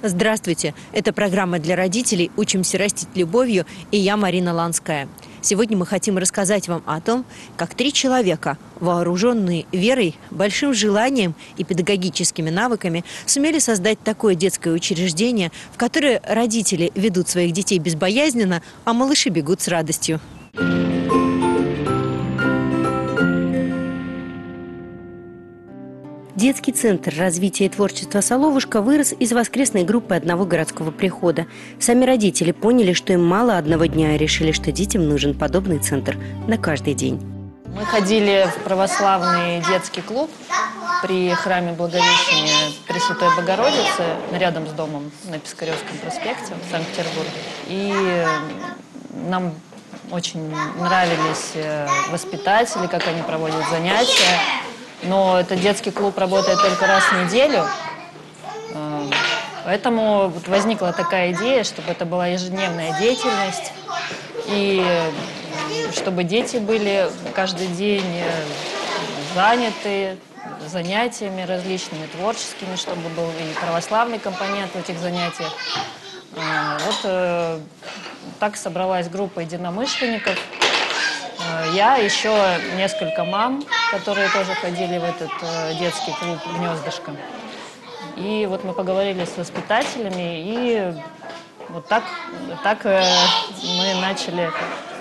Здравствуйте! Это программа для родителей «Учимся растить любовью» и я, Марина Ланская. Сегодня мы хотим рассказать вам о том, как 3 человека, вооруженные верой, большим желанием и педагогическими навыками, сумели создать такое детское учреждение, в которое родители ведут своих детей безбоязненно, а малыши бегут с радостью. Детский центр развития и творчества «Соловушка» вырос из воскресной группы одного городского прихода. Сами родители поняли, что им мало одного дня, и решили, что детям нужен подобный центр на каждый день. Мы ходили в православный детский клуб при храме Благовещения Пресвятой Богородицы рядом с домом на Пискаревском проспекте в Санкт-Петербурге. И нам очень нравились воспитатели, как они проводят занятия. Но этот детский клуб работает только раз в неделю, поэтому вот возникла такая идея, чтобы это была ежедневная деятельность, и чтобы дети были каждый день заняты занятиями различными, творческими, чтобы был и православный компонент в этих занятиях. Вот так собралась группа единомышленников. Я, еще несколько мам, которые тоже ходили в этот детский клуб «Гнездышко». И вот мы поговорили с воспитателями, и вот так мы начали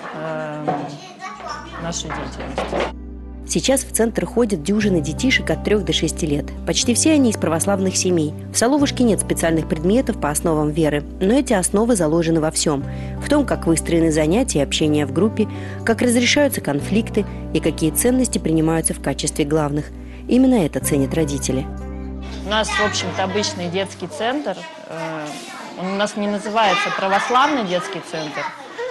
нашу деятельность. Сейчас в центр ходят дюжины детишек от 3 до 6 лет. Почти все они из православных семей. В «Соловушке» нет специальных предметов по основам веры, но эти основы заложены во всем. В том, как выстроены занятия и общение в группе, как разрешаются конфликты и какие ценности принимаются в качестве главных. Именно это ценят родители. У нас, в общем-то, обычный детский центр. Он у нас не называется православный детский центр.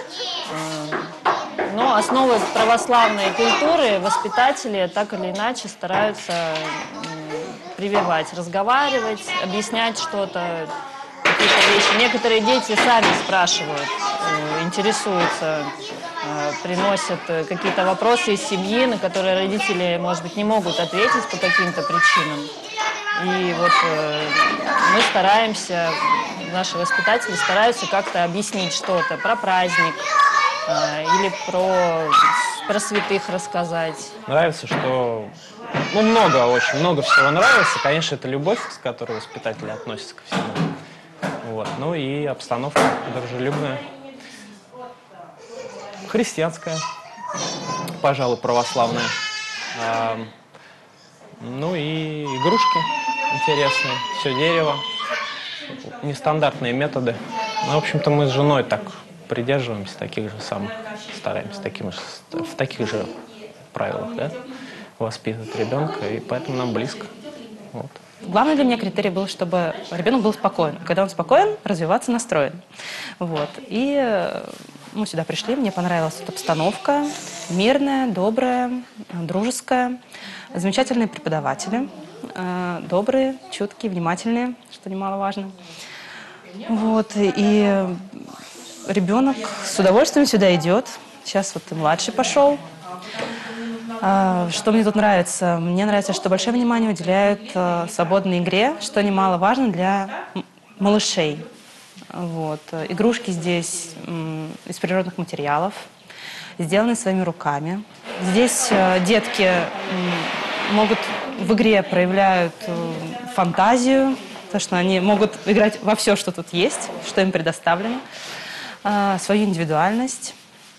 Но основы православной культуры воспитатели так или иначе стараются прививать, разговаривать, объяснять что-то, какие-то вещи. Некоторые дети сами спрашивают, интересуются, приносят какие-то вопросы из семьи, на которые родители, может быть, не могут ответить по каким-то причинам. И вот мы стараемся, наши воспитатели стараются как-то объяснить что-то про праздник, или про святых рассказать. Нравится, что очень много всего нравится. Конечно, это любовь, с которой воспитатели относятся ко всему. Вот. Ну и обстановка дружелюбная, христианская, пожалуй, православная. Ну и игрушки интересные, все дерево, нестандартные методы. Ну, в общем-то, мы с женой так придерживаемся таких же самых, стараемся в таких же правилах, да, воспитывать ребенка, и поэтому нам близко. Вот. Главный для меня критерий был, чтобы ребенок был спокоен. Когда он спокоен, развиваться настроен. Вот. И мы сюда пришли, мне понравилась эта обстановка. Мирная, добрая, дружеская. Замечательные преподаватели. Добрые, чуткие, внимательные, что немаловажно. Вот. И ребенок с удовольствием сюда идет. Сейчас вот и младший пошел. Что мне тут нравится? Мне нравится, что большое внимание уделяют свободной игре, что немаловажно для малышей. Вот. Игрушки здесь из природных материалов, сделаны своими руками. Здесь детки могут в игре проявляют фантазию, потому что они могут играть во все, что тут есть, что им предоставлено, свою индивидуальность.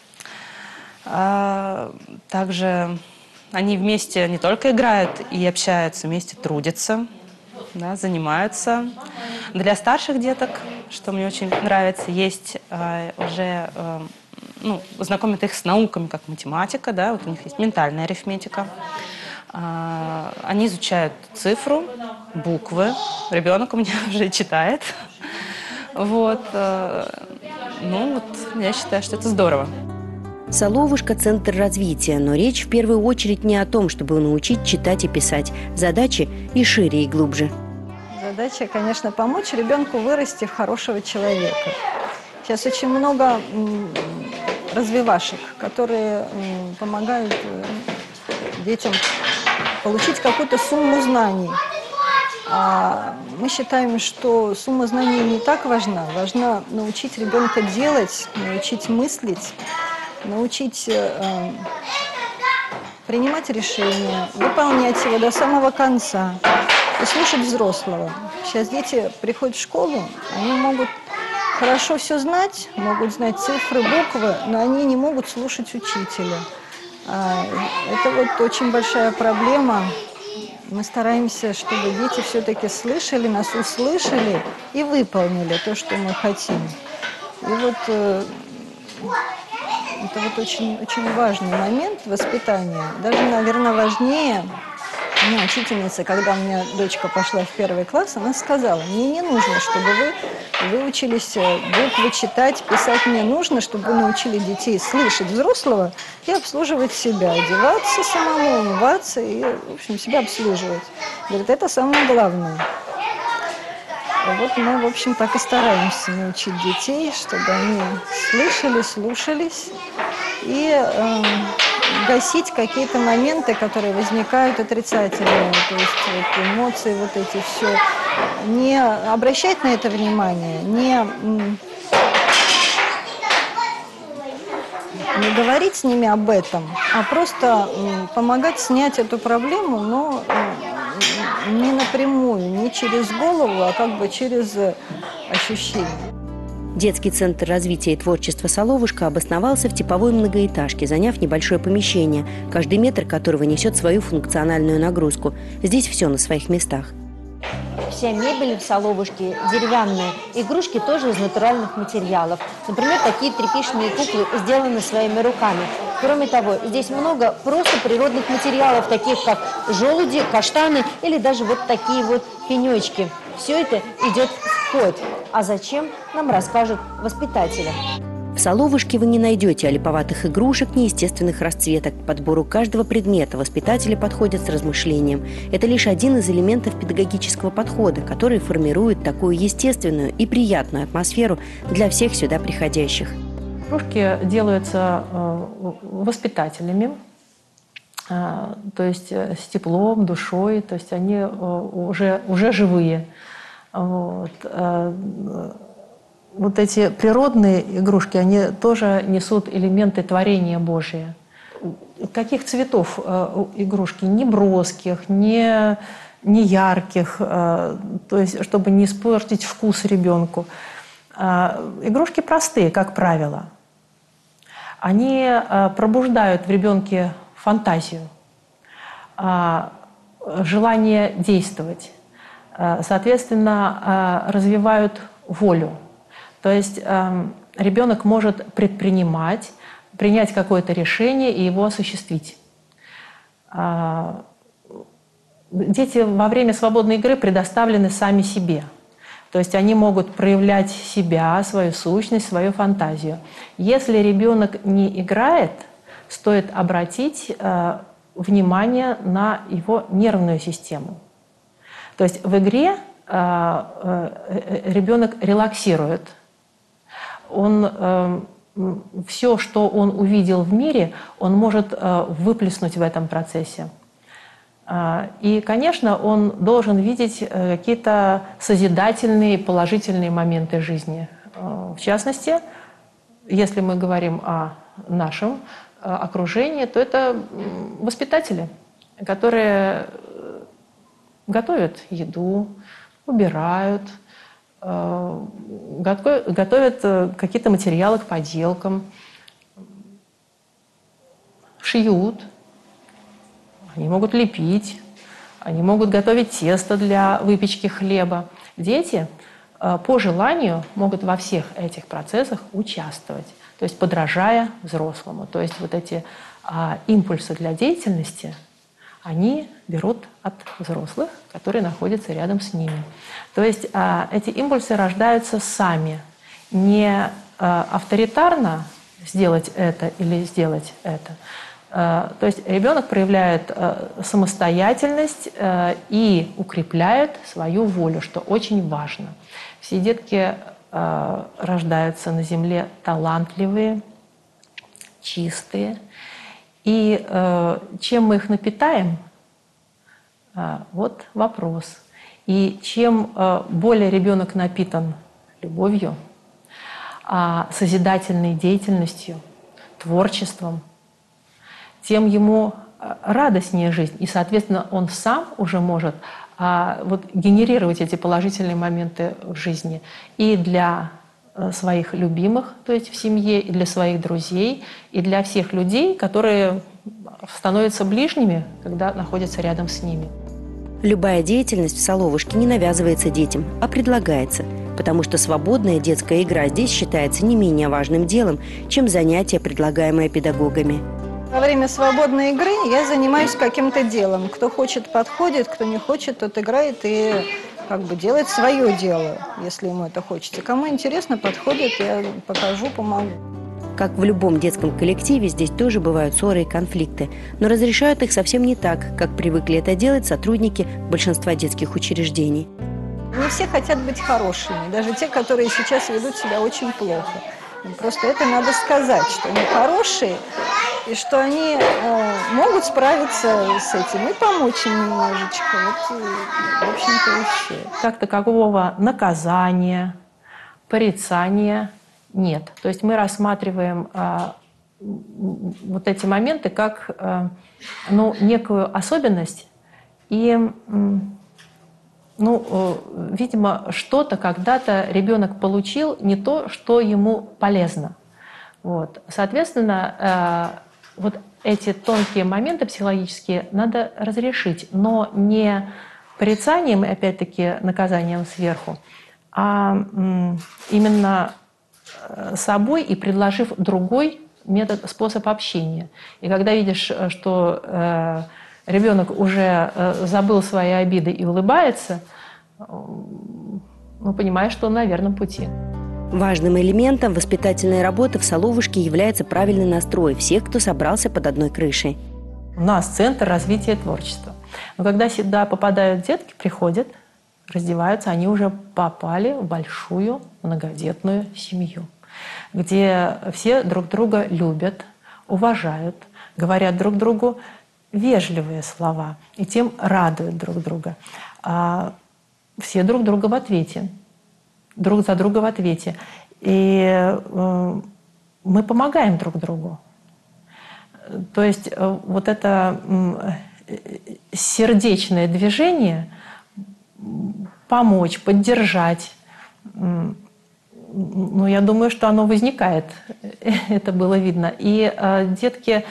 Также они вместе не только играют и общаются, вместе трудятся, да, занимаются. Для старших деток, что мне очень нравится, есть уже знакомят их с науками, как математика, да, вот у них есть ментальная арифметика. Они изучают цифру, буквы. Ребенок у меня уже читает. Вот. Я считаю, что это здорово. «Соловушка» – центр развития, но речь в первую очередь не о том, чтобы научить читать и писать. Задачи и шире, и глубже. Задача, конечно, помочь ребенку вырасти в хорошего человека. Сейчас очень много развивашек, которые помогают детям получить какую-то сумму знаний. Мы считаем, что сумма знаний не так важна. Важно научить ребенка делать, научить мыслить, научить принимать решения, выполнять его до самого конца и слушать взрослого. Сейчас дети приходят в школу, они могут хорошо все знать, могут знать цифры, буквы, но они не могут слушать учителя. Это вот очень большая проблема. Мы стараемся, чтобы дети все-таки слышали, нас услышали и выполнили то, что мы хотим. И вот это вот очень, очень важный момент воспитания. Даже, наверное, важнее. У меня учительница, когда у меня дочка пошла в 1 класс, она сказала: мне не нужно, чтобы вы выучились буквы читать, писать. Мне нужно, чтобы вы научили детей слышать взрослого и обслуживать себя, одеваться самому, умываться и, в общем, себя обслуживать. Говорит, это самое главное. Вот мы, в общем, так и стараемся научить детей, чтобы они слышали, слушались и гасить какие-то моменты, которые возникают отрицательные, то есть вот, эмоции, вот эти все. Не обращать на это внимание, не говорить с ними об этом, а просто помогать снять эту проблему, но не напрямую, не через голову, а как бы через ощущения. Детский центр развития и творчества «Соловушка» обосновался в типовой многоэтажке, заняв небольшое помещение, каждый метр которого несет свою функциональную нагрузку. Здесь все на своих местах. Вся мебель в «Соловушке» деревянная, игрушки тоже из натуральных материалов. Например, такие тряпичные куклы сделаны своими руками. Кроме того, здесь много просто природных материалов, таких как желуди, каштаны или даже вот такие вот пенечки. Все это идет в ход. А зачем, нам расскажут воспитатели. В «Соловушке» вы не найдете олиповатых игрушек, неестественных расцветок. К подбору каждого предмета воспитатели подходят с размышлением. Это лишь один из элементов педагогического подхода, который формирует такую естественную и приятную атмосферу для всех сюда приходящих. Игрушки делаются воспитателями, то есть с теплом, душой, то есть они уже живые. Вот эти природные игрушки, они тоже несут элементы творения Божия. Каких цветов игрушки? Не броских, не ярких, то есть чтобы не испортить вкус ребенку. Игрушки простые, как правило. Они пробуждают в ребенке фантазию, желание действовать, соответственно, развивают волю. То есть ребенок может предпринимать, принять какое-то решение и его осуществить. Дети во время свободной игры предоставлены сами себе. То есть они могут проявлять себя, свою сущность, свою фантазию. Если ребенок не играет, стоит обратить внимание на его нервную систему. То есть в игре ребенок релаксирует. Он все, что он увидел в мире, он может выплеснуть в этом процессе. И, конечно, он должен видеть какие-то созидательные, положительные моменты жизни. В частности, если мы говорим о нашем окружении, то это воспитатели, которые готовят еду, убирают, готовят какие-то материалы к поделкам, шьют, они могут лепить, они могут готовить тесто для выпечки хлеба. Дети по желанию могут во всех этих процессах участвовать, то есть подражая взрослому. То есть вот эти импульсы для деятельности они берут от взрослых, которые находятся рядом с ними. То есть эти импульсы рождаются сами, не авторитарно сделать это или сделать это. То есть ребенок проявляет самостоятельность и укрепляет свою волю, что очень важно. Все детки рождаются на земле талантливые, чистые. И чем мы их напитаем, вот вопрос. И чем более ребенок напитан любовью, созидательной деятельностью, творчеством, тем ему радостнее жизнь. И, соответственно, он сам уже может генерировать эти положительные моменты в жизни и для своих любимых, то есть в семье, и для своих друзей, и для всех людей, которые становятся ближними, когда находятся рядом с ними. Любая деятельность в Соловушке не навязывается детям, а предлагается, потому что свободная детская игра здесь считается не менее важным делом, чем занятия, предлагаемые педагогами. Во время свободной игры я занимаюсь каким-то делом. Кто хочет, подходит, кто не хочет, тот играет и делает свое дело, если ему это хочется. Кому интересно, подходит, я покажу, помогу. Как в любом детском коллективе, здесь тоже бывают ссоры и конфликты, но разрешают их совсем не так, как привыкли это делать сотрудники большинства детских учреждений. Не все хотят быть хорошими, даже те, которые сейчас ведут себя очень плохо. Просто это надо сказать, что они хорошие, и что они могут справиться с этим и помочь им немножечко. В общем-то, и все. Как такового наказания, порицания нет. То есть мы рассматриваем вот эти моменты как некую особенность и, видимо, что-то когда-то ребенок получил не то, что ему полезно. Вот. Соответственно, вот эти тонкие моменты психологические надо разрешить, но не порицанием и, опять-таки, наказанием сверху, а именно собой и предложив другой способ общения. И когда видишь, что ребенок уже забыл свои обиды и улыбается, понимаешь, что он на верном пути. Важным элементом воспитательной работы в Соловушке является правильный настрой всех, кто собрался под одной крышей. У нас центр развития творчества. Но когда сюда попадают детки, приходят, раздеваются, они уже попали в большую многодетную семью, где все друг друга любят, уважают, говорят друг другу вежливые слова и тем радуют друг друга. Все друг друга в ответе, друг за друга в ответе. И мы помогаем друг другу. То есть вот это сердечное движение помочь, поддержать, я думаю, что оно возникает. Это было видно. И детки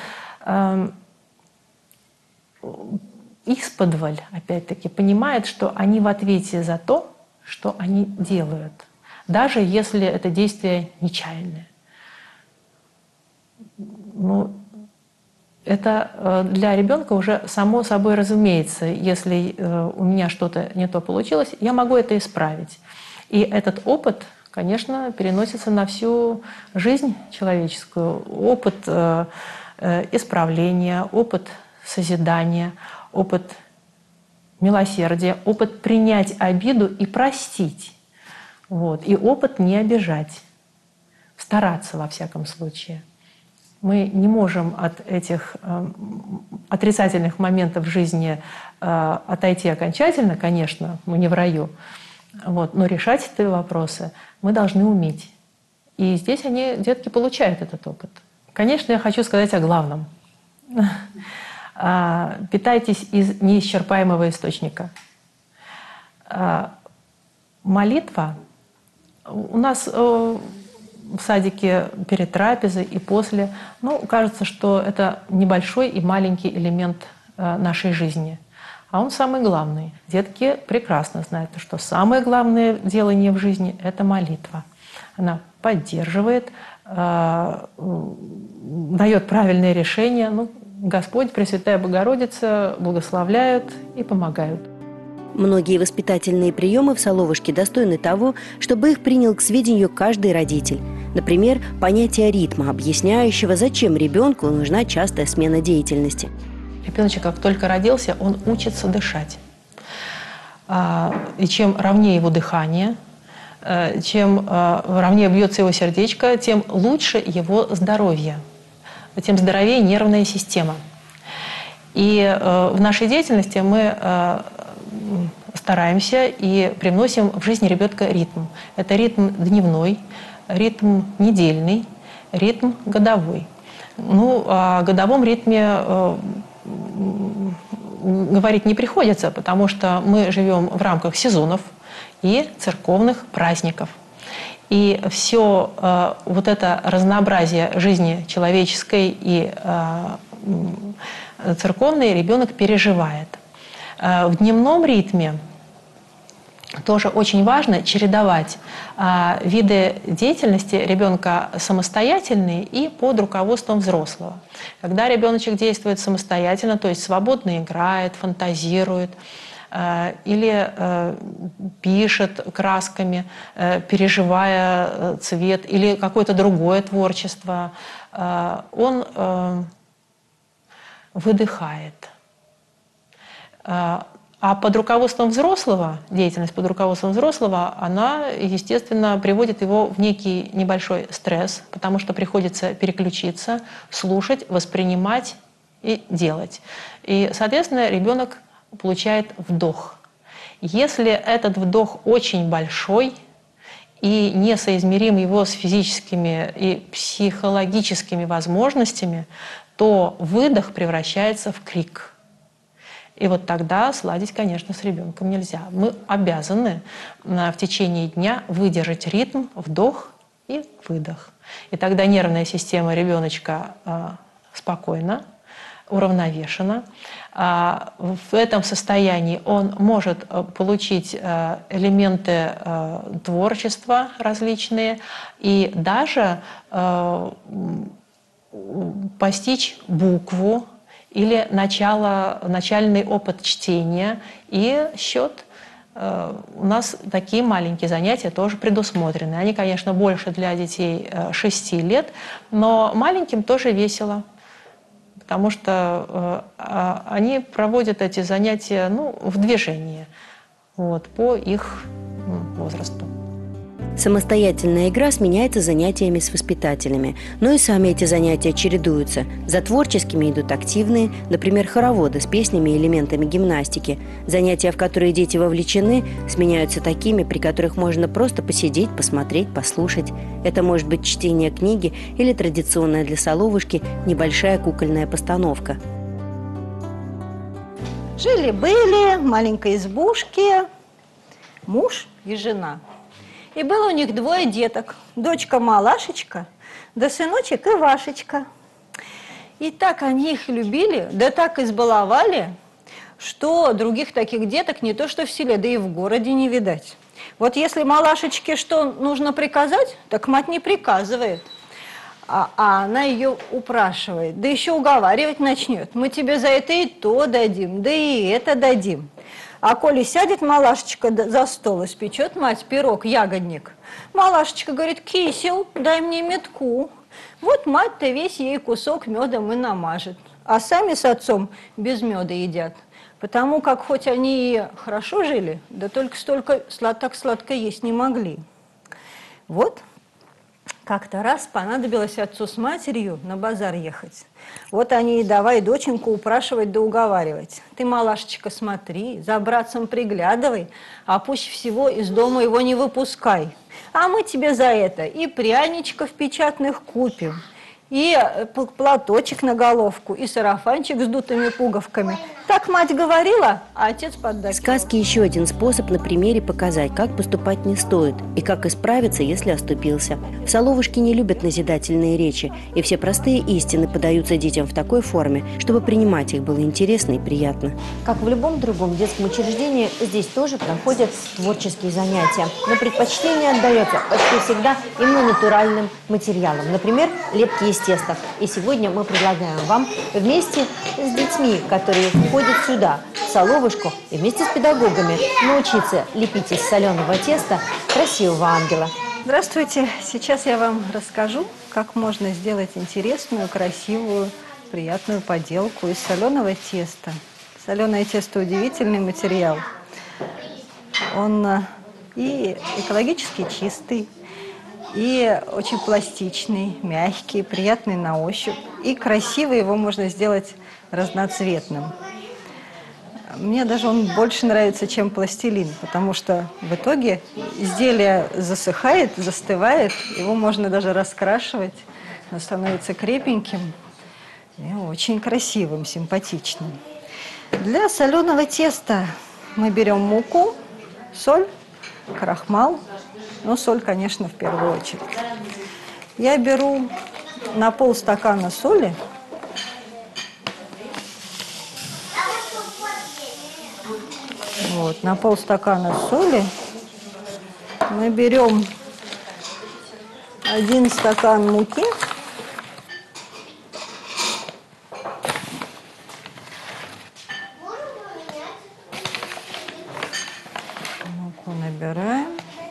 исподволь, опять-таки, понимают, что они в ответе за то, что они делают, даже если это действие нечаянное. Это для ребенка уже само собой разумеется. Если у меня что-то не то получилось, я могу это исправить. И этот опыт, конечно, переносится на всю жизнь человеческую. Опыт исправления, опыт созидания, опыт милосердия, опыт принять обиду и простить. И опыт не обижать, стараться во всяком случае. Мы не можем от этих отрицательных моментов в жизни отойти окончательно, конечно, мы не в раю, но решать эти вопросы мы должны уметь. И здесь детки получают этот опыт. Конечно, я хочу сказать о главном. Питайтесь из неисчерпаемого источника. Молитва у нас в садике перед трапезой и после, кажется, что это небольшой и маленький элемент нашей жизни. А он самый главный. Детки прекрасно знают, что самое главное делание в жизни – это молитва. Она поддерживает, дает правильные решения. Господь, Пресвятая Богородица благословляют и помогают. Многие воспитательные приемы в Соловушке достойны того, чтобы их принял к сведению каждый родитель. Например, понятие ритма, объясняющего, зачем ребенку нужна частая смена деятельности. Ребеночек, как только родился, он учится дышать. И чем ровнее его дыхание, чем ровнее бьется его сердечко, тем лучше его здоровье, тем здоровее нервная система. И в нашей деятельности мы стараемся и привносим в жизнь ребенка ритм. Это ритм дневной, ритм недельный, ритм годовой. Ну, о годовом ритме говорить не приходится, потому что мы живем в рамках сезонов и церковных праздников. И все вот это разнообразие жизни человеческой и церковной ребенок переживает. В дневном ритме тоже очень важно чередовать виды деятельности ребенка самостоятельные и под руководством взрослого. Когда ребеночек действует самостоятельно, то есть свободно играет, фантазирует, или пишет красками, переживая цвет, или какое-то другое творчество, он выдыхает. А под руководством взрослого, деятельность под руководством взрослого, она, естественно, приводит его в некий небольшой стресс, потому что приходится переключиться, слушать, воспринимать и делать. И, соответственно, ребенок получает вдох. Если этот вдох очень большой и несоизмерим его с физическими и психологическими возможностями, то выдох превращается в крик. И вот тогда сладить, конечно, с ребенком нельзя. Мы обязаны в течение дня выдержать ритм, вдох и выдох. И тогда нервная система ребеночка спокойна, уравновешена. В этом состоянии он может получить элементы творчества различные и даже постичь букву, или начальный опыт чтения и счет. У нас такие маленькие занятия тоже предусмотрены. Они, конечно, больше для детей 6 лет, но маленьким тоже весело, потому что они проводят эти занятия в движении по их возрасту. Самостоятельная игра сменяется занятиями с воспитателями, но и сами эти занятия чередуются. За творческими идут активные, например, хороводы с песнями и элементами гимнастики. Занятия, в которые дети вовлечены, сменяются такими, при которых можно просто посидеть, посмотреть, послушать. Это может быть чтение книги или традиционная для Соловушки небольшая кукольная постановка. Жили-были в маленькой избушке муж и жена. И было у них 2 деток. Дочка Малашечка, да сыночек Ивашечка. И так они их любили, да так избаловали, что других таких деток не то что в селе, да и в городе не видать. Вот если Малашечке что нужно приказать, так мать не приказывает. А она ее упрашивает, да еще уговаривать начнет. Мы тебе за это и то дадим, да и это дадим. А коли сядет Малашечка за стол, испечет мать пирог, ягодник. Малашечка говорит: кисел, дай мне метку. Вот мать-то весь ей кусок медом и намажет. А сами с отцом без меда едят. Потому как хоть они и хорошо жили, да только так сладко есть не могли. Вот как-то раз понадобилось отцу с матерью на базар ехать. Вот они и давай доченьку упрашивать да уговаривать. Ты, Малашечка, смотри, за братцем приглядывай, а пусть всего из дома его не выпускай. А мы тебе за это и пряничков печатных купим, и платочек на головку, и сарафанчик с дутыми пуговками. Так мать говорила, а отец поддакивал. Сказки – еще один способ на примере показать, как поступать не стоит и как исправиться, если оступился. В Соловушке не любят назидательные речи, и все простые истины подаются детям в такой форме, чтобы принимать их было интересно и приятно. Как в любом другом детском учреждении, здесь тоже проходят творческие занятия. Но предпочтение отдается почти всегда именно натуральным материалам. Например, лепки из теста. И сегодня мы предлагаем вам вместе с детьми, которые ходят сюда, в Соловушку, и вместе с педагогами научиться лепить из соленого теста красивого ангела. Здравствуйте! Сейчас я вам расскажу, как можно сделать интересную, красивую, приятную поделку из соленого теста. Соленое тесто – удивительный материал. Он и экологически чистый, и очень пластичный, мягкий, приятный на ощупь. И красиво его можно сделать разноцветным. Мне даже он больше нравится, чем пластилин, потому что в итоге изделие засыхает, застывает, его можно даже раскрашивать, оно становится крепеньким и очень красивым, симпатичным. Для соленого теста мы берем муку, соль, крахмал, но соль, конечно, в первую очередь. Я беру на полстакана соли. Вот, на полстакана соли мы берем 1 стакан муки. Муку набираем.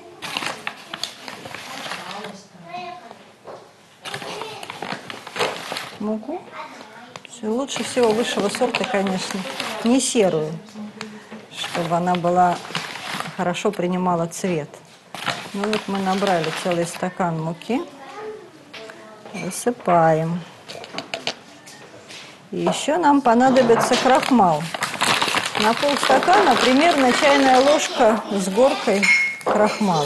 Муку. Лучше всего высшего сорта, конечно, не серую, чтобы она была хорошо принимала цвет. Ну вот мы набрали целый стакан муки, высыпаем. И еще нам понадобится крахмал. На полстакана примерно чайная ложка с горкой крахмала.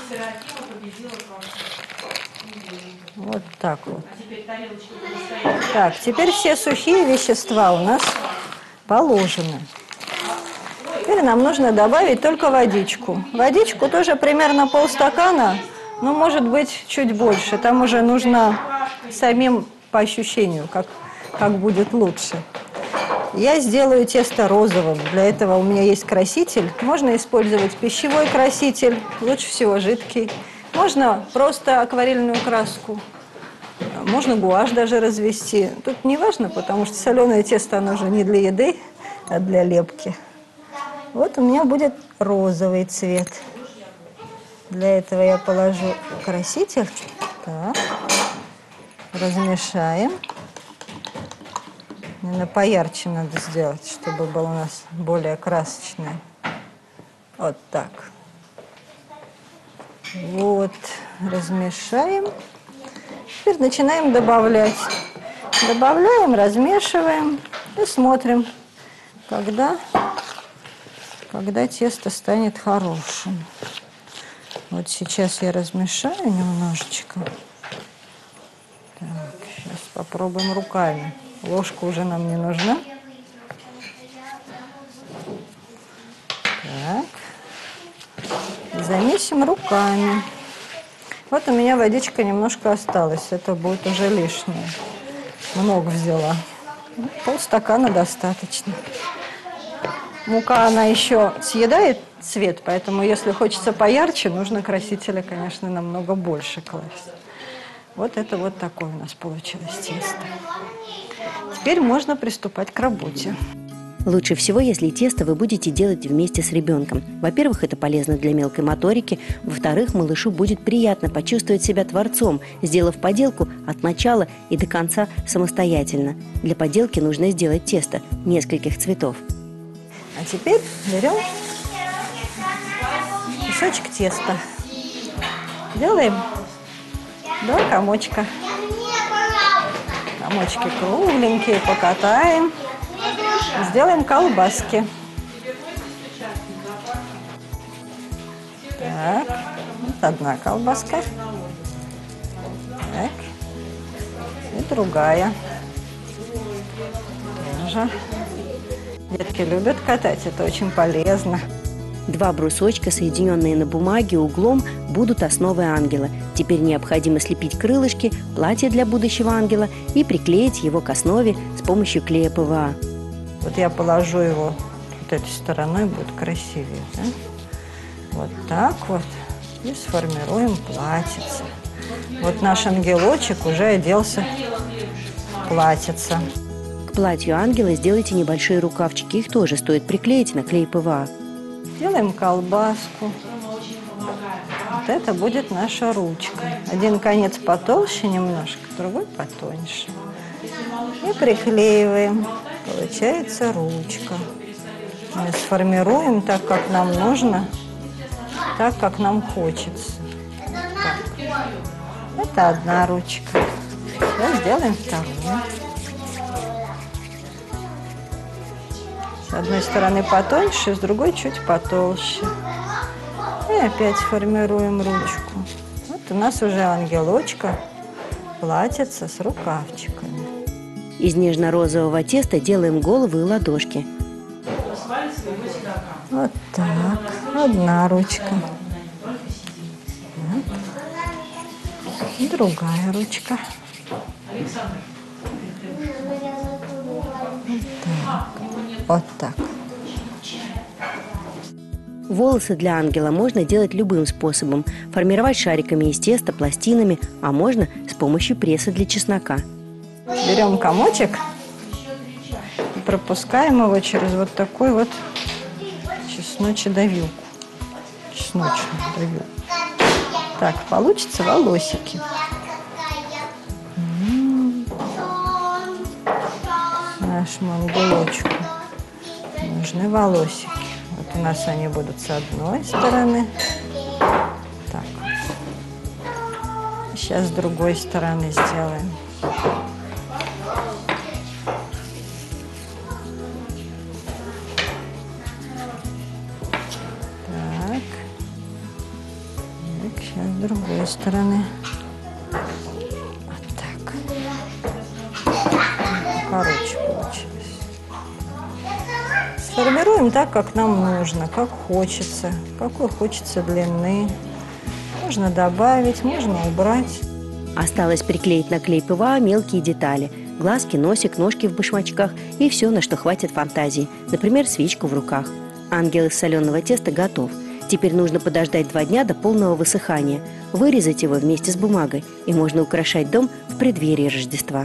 Вот так вот. Так, теперь все сухие вещества у нас положены. Теперь нам нужно добавить только водичку. Водичку тоже примерно полстакана, но может быть чуть больше. Там уже нужно самим по ощущению, как будет лучше. Я сделаю тесто розовым. Для этого у меня есть краситель. Можно использовать пищевой краситель, лучше всего жидкий. Можно просто акварельную краску. Можно гуашь даже развести. Тут не важно, потому что соленое тесто, оно же не для еды, а для лепки. Вот у меня будет розовый цвет. Для этого я положу краситель. Так. Размешаем. Наверное, поярче надо сделать, чтобы было у нас более красочное. Вот так. Вот. Размешаем. Теперь начинаем добавлять. Добавляем, размешиваем и смотрим, когда тесто станет хорошим. Вот сейчас я размешаю немножечко. Так, сейчас попробуем руками. Ложка уже нам не нужна. Так. Замесим руками. Вот у меня водичка немножко осталась. Это будет уже лишнее. Много взяла. Полстакана достаточно. Мука, она еще съедает цвет, поэтому если хочется поярче, нужно красителя, конечно, намного больше класть. Вот это вот такое у нас получилось тесто. Теперь можно приступать к работе. Лучше всего, если тесто вы будете делать вместе с ребенком. Во-первых, это полезно для мелкой моторики. Во-вторых, малышу будет приятно почувствовать себя творцом, сделав поделку от начала и до конца самостоятельно. Для поделки нужно сделать тесто нескольких цветов. А теперь берем кусочек теста. Делаем 2 комочка. Комочки кругленькие, покатаем. Сделаем колбаски. Так, вот одна колбаска. Так, и другая. Тоже. Детки любят катать, это очень полезно. 2 брусочка, соединенные на бумаге углом, будут основой ангела. Теперь необходимо слепить крылышки, платье для будущего ангела и приклеить его к основе с помощью клея ПВА. Вот я положу его вот этой стороной, будет красивее. Да? Вот так вот. И сформируем платьице. Вот наш ангелочек уже оделся в платьице. К платью ангела сделайте небольшие рукавчики. Их тоже стоит приклеить на клей ПВА. Делаем колбаску. Вот это будет наша ручка. Один конец потолще немножко, другой потоньше. И приклеиваем. Получается ручка. Мы сформируем так, как нам нужно, так, как нам хочется. Так. Это одна ручка. Сейчас сделаем вторую. С одной стороны потоньше, с другой чуть потолще. И опять формируем ручку. Вот у нас уже ангелочка, платьице с рукавчиками. Из нежно-розового теста делаем головы и ладошки. Вот так. Одна ручка. Вот. Другая ручка. Вот так. Волосы для ангела можно делать любым способом. Формировать шариками из теста, пластинами, а можно с помощью пресса для чеснока. Берем комочек и пропускаем его через вот такой вот чесночедавилку. Чесночную давилку. Так, получится волосики. Нашему ангелочку нужны волосики. Вот у нас они будут с одной стороны. Так. Сейчас с другой стороны сделаем. Так. Так, сейчас с другой стороны. Вот так. Короче получилось. Сформируем так, как нам нужно, как хочется, какой хочется длины. Можно добавить, можно убрать. Осталось приклеить на клей ПВА мелкие детали. Глазки, носик, ножки в башмачках и все, на что хватит фантазии. Например, свечку в руках. Ангел из соленого теста готов. Теперь нужно подождать 2 дня до полного высыхания. Вырезать его вместе с бумагой. И можно украшать дом в преддверии Рождества.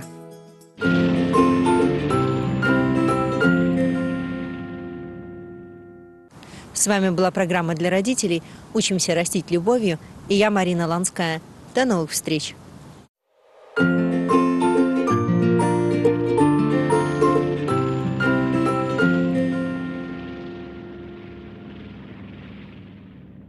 С вами была программа для родителей «Учимся растить любовью» и я, Марина Ланская. До новых встреч!